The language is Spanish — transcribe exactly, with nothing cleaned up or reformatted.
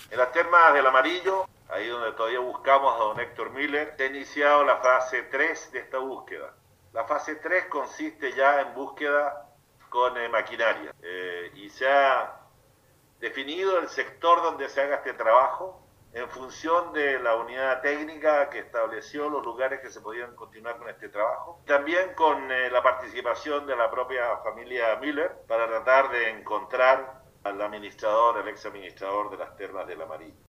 En las termas del Amarillo, ahí donde todavía buscamos a don Héctor Miller, se ha iniciado la fase tres de esta búsqueda. La fase tres consiste ya en búsqueda con eh, maquinaria eh, y se ha definido el sector donde se haga este trabajo en función de la unidad técnica que estableció los lugares que se podían continuar con este trabajo. También con eh, la participación de la propia familia Miller para tratar de encontrar al administrador, el ex administrador de las termas del Amarillo.